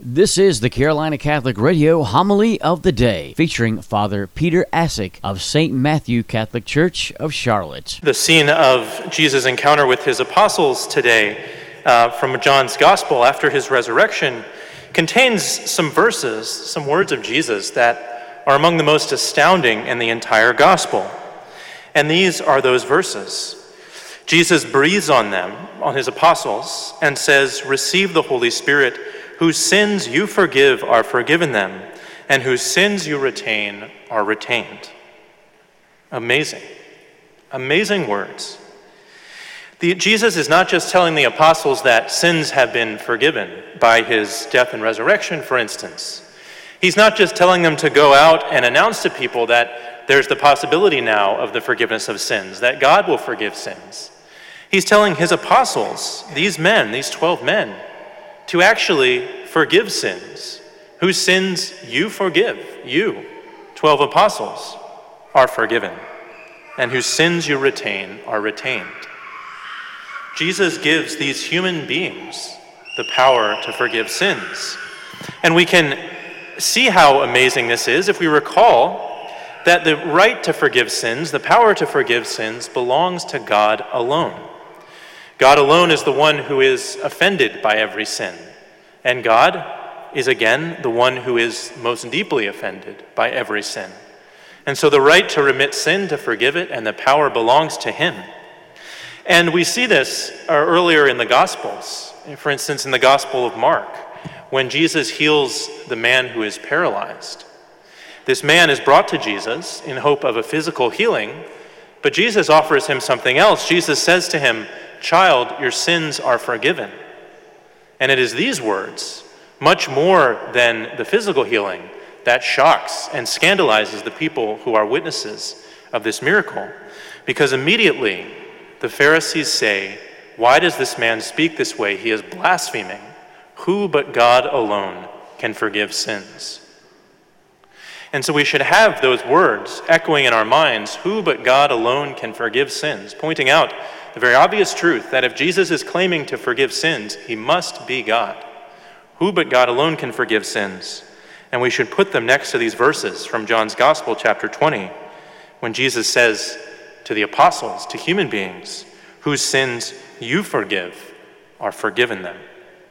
This is the Carolina Catholic Radio Homily of the Day, featuring Father Peter Asick of St. Matthew Catholic Church of Charlotte. The scene of Jesus' encounter with his apostles today from John's Gospel after his resurrection contains some verses, some words of Jesus that are among the most astounding in the entire Gospel. And these are those verses. Jesus breathes on them, on his apostles, and says, "Receive the Holy Spirit. Whose sins you forgive are forgiven them, and whose sins you retain are retained." Amazing. Amazing words. Jesus is not just telling the apostles that sins have been forgiven by his death and resurrection, for instance. He's not just telling them to go out and announce to people that there's the possibility now of the forgiveness of sins, that God will forgive sins. He's telling his apostles, these men, these 12 men, to actually forgive sins. Whose sins you forgive, you, 12 apostles, are forgiven, and whose sins you retain are retained. Jesus gives these human beings the power to forgive sins. And we can see how amazing this is if we recall that the right to forgive sins, the power to forgive sins, belongs to God alone. God alone is the one who is offended by every sin. And God is, again, the one who is most deeply offended by every sin. And so the right to remit sin, to forgive it, and the power belongs to him. And we see this earlier in the Gospels. For instance, in the Gospel of Mark, when Jesus heals the man who is paralyzed. This man is brought to Jesus in hope of a physical healing, but Jesus offers him something else. Jesus says to him, "Child, your sins are forgiven." And it is these words, much more than the physical healing, that shocks and scandalizes the people who are witnesses of this miracle. Because immediately the Pharisees say, "Why does this man speak this way? He is blaspheming. Who but God alone can forgive sins?" And so we should have those words echoing in our minds, who but God alone can forgive sins, pointing out the very obvious truth that if Jesus is claiming to forgive sins, he must be God. Who but God alone can forgive sins? And we should put them next to these verses from John's Gospel, chapter 20, when Jesus says to the apostles, to human beings, whose sins you forgive are forgiven them.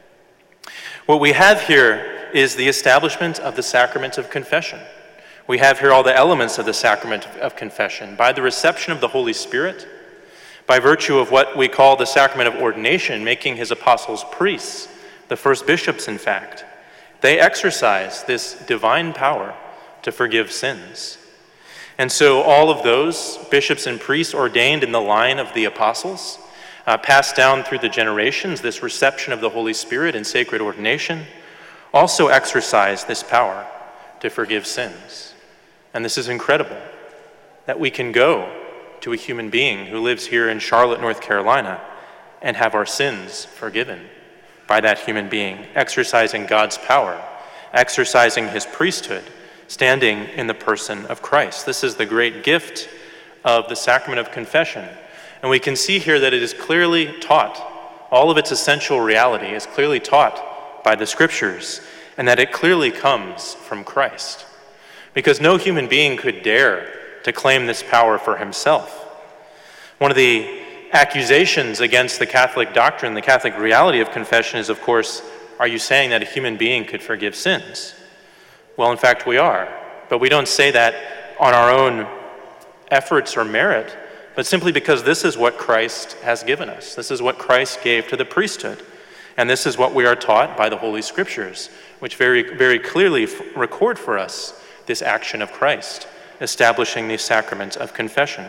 What we have here is the establishment of the sacrament of confession. We have here all the elements of the sacrament of confession. By the reception of the Holy Spirit, by virtue of what we call the sacrament of ordination, making his apostles priests, the first bishops in fact, they exercise this divine power to forgive sins. And so all of those bishops and priests ordained in the line of the apostles, passed down through the generations, this reception of the Holy Spirit in sacred ordination, also exercise this power to forgive sins. And this is incredible, that we can go to a human being who lives here in Charlotte, North Carolina, and have our sins forgiven by that human being, exercising God's power, exercising his priesthood, standing in the person of Christ. This is the great gift of the sacrament of confession. And we can see here that it is clearly taught. All of its essential reality is clearly taught by the scriptures, and that it clearly comes from Christ. Because no human being could dare to claim this power for himself. One of the accusations against the Catholic doctrine, the Catholic reality of confession is, of course, are you saying that a human being could forgive sins? Well, in fact, we are. But we don't say that on our own efforts or merit, but simply because this is what Christ has given us. This is what Christ gave to the priesthood. And this is what we are taught by the Holy Scriptures, which very, very clearly record for us this action of Christ, establishing the sacrament of confession.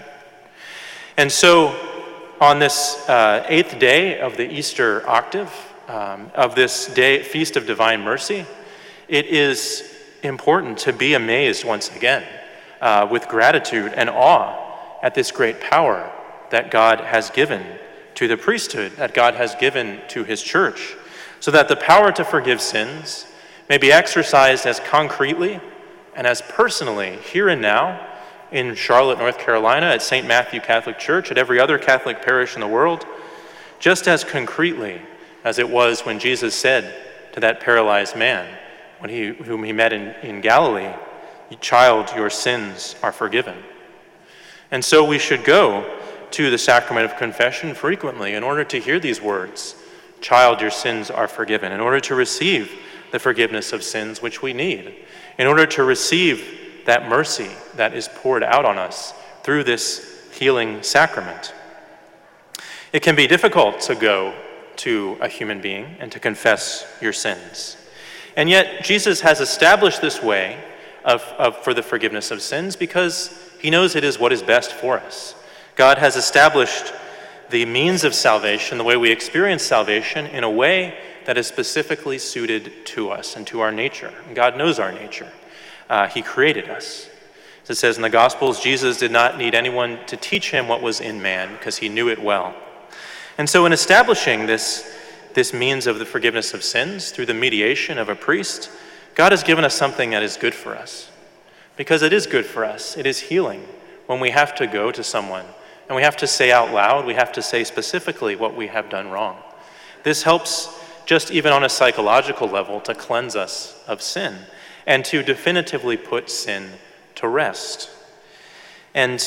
And so, on this 8th day of the Easter octave, of this day, Feast of Divine Mercy, it is important to be amazed once again with gratitude and awe at this great power that God has given to the priesthood, that God has given to his church, so that the power to forgive sins may be exercised as concretely and as personally here and now in Charlotte, North Carolina, at St. Matthew Catholic Church, at every other Catholic parish in the world, just as concretely as it was when Jesus said to to that paralyzed man whom he met in Galilee, "Child, your sins are forgiven." And so we should go to the sacrament of confession frequently in order to hear these words, "Child, your sins are forgiven," in order to receive the forgiveness of sins which we need, in order to receive that mercy that is poured out on us through this healing sacrament. It can be difficult to go to a human being and to confess your sins. And yet Jesus has established this way for the forgiveness of sins because he knows it is what is best for us. God has established the means of salvation, the way we experience salvation, in a way that is specifically suited to us and to our nature. And God knows our nature. He created us. As it says in the Gospels, Jesus did not need anyone to teach him what was in man because he knew it well. And so in establishing this means of the forgiveness of sins through the mediation of a priest, God has given us something that is good for us. Because it is good for us. It is healing when we have to go to someone and we have to say out loud, we have to say specifically what we have done wrong. This helps just even on a psychological level to cleanse us of sin and to definitively put sin to rest. And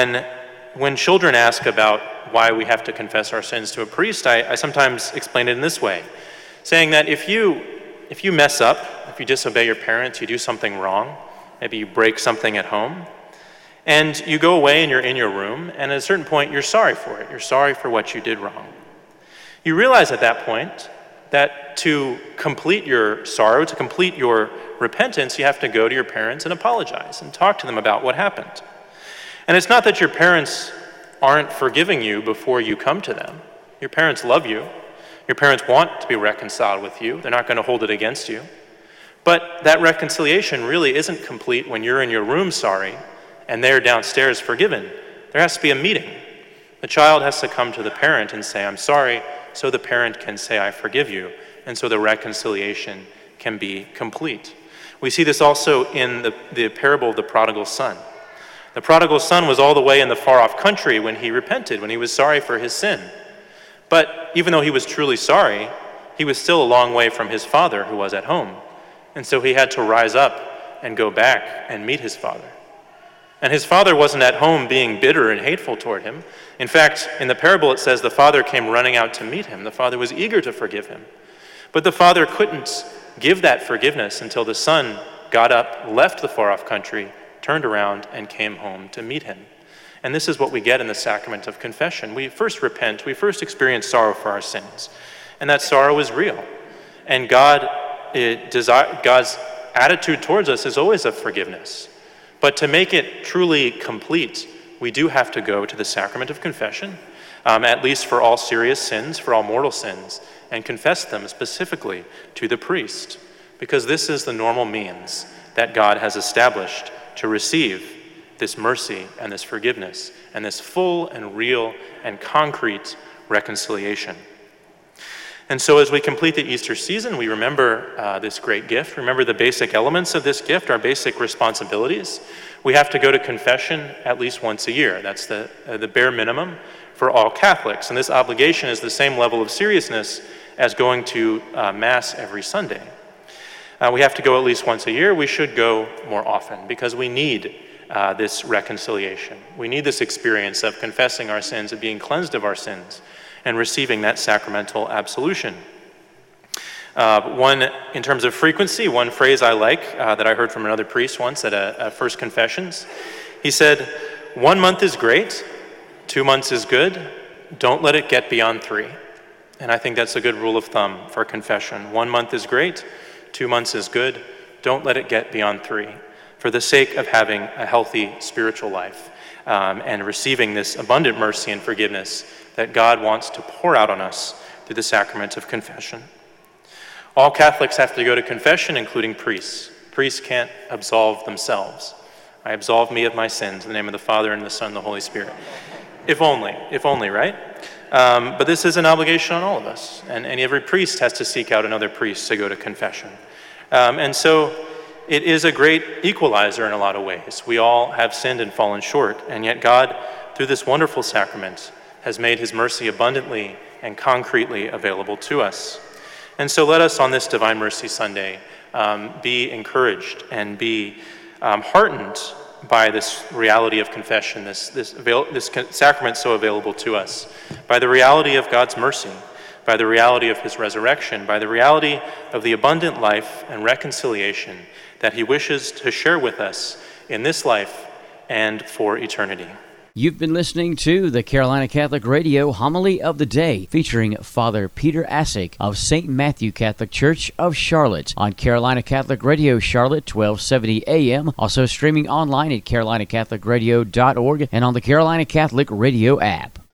when children ask about why we have to confess our sins to a priest, I sometimes explain it in this way, saying that if you mess up, if you disobey your parents, you do something wrong, maybe you break something at home, and you go away and you're in your room, and at a certain point you're sorry for it. You're sorry for what you did wrong. You realize at that point that to complete your sorrow, to complete your repentance, you have to go to your parents and apologize and talk to them about what happened. And it's not that your parents aren't forgiving you before you come to them. Your parents love you. Your parents want to be reconciled with you. They're not going to hold it against you. But that reconciliation really isn't complete when you're in your room sorry and they're downstairs forgiven. There has to be a meeting. The child has to come to the parent and say, "I'm sorry," so the parent can say, "I forgive you," and so the reconciliation can be complete. We see this also in the parable of the prodigal son. The prodigal son was all the way in the far-off country when he repented, when he was sorry for his sin. But even though he was truly sorry, he was still a long way from his father who was at home. And so he had to rise up and go back and meet his father. And his father wasn't at home being bitter and hateful toward him. In fact, in the parable it says the father came running out to meet him. The father was eager to forgive him. But the father couldn't give that forgiveness until the son got up, left the far-off country, turned around, and came home to meet him. And this is what we get in the sacrament of confession. We first repent, we first experience sorrow for our sins. And that sorrow is real. And God's attitude towards us is always of forgiveness. But to make it truly complete, we do have to go to the sacrament of confession, at least for all serious sins, for all mortal sins, and confess them specifically to the priest, because this is the normal means that God has established to receive this mercy and this forgiveness and this full and real and concrete reconciliation. And so as we complete the Easter season, we remember this great gift, remember the basic elements of this gift, our basic responsibilities. We have to go to confession at least once a year. That's the bare minimum for all Catholics. And this obligation is the same level of seriousness as going to Mass every Sunday. We have to go at least once a year. We should go more often because we need this reconciliation. We need this experience of confessing our sins, of being cleansed of our sins, and receiving that sacramental absolution. In terms of frequency, one phrase I like that I heard from another priest once at a First Confessions, he said, 1 month is great, 2 months is good, don't let it get beyond 3. And I think that's a good rule of thumb for confession. 1 month is great, 2 months is good, don't let it get beyond 3, for the sake of having a healthy spiritual life and receiving this abundant mercy and forgiveness that God wants to pour out on us through the sacrament of confession. All Catholics have to go to confession, including priests. Priests can't absolve themselves. I absolve me of my sins in the name of the Father and the Son and the Holy Spirit. If only, right? But this is an obligation on all of us, and every priest has to seek out another priest to go to confession. And so it is a great equalizer in a lot of ways. We all have sinned and fallen short, and yet God, through this wonderful sacrament, has made his mercy abundantly and concretely available to us. And so let us on this Divine Mercy Sunday be encouraged and be heartened by this reality of confession, this sacrament so available to us, by the reality of God's mercy, by the reality of his resurrection, by the reality of the abundant life and reconciliation that he wishes to share with us in this life and for eternity. You've been listening to the Carolina Catholic Radio Homily of the Day, featuring Father Peter Asik of St. Matthew Catholic Church of Charlotte on Carolina Catholic Radio Charlotte, 1270 AM, also streaming online at carolinacatholicradio.org and on the Carolina Catholic Radio app.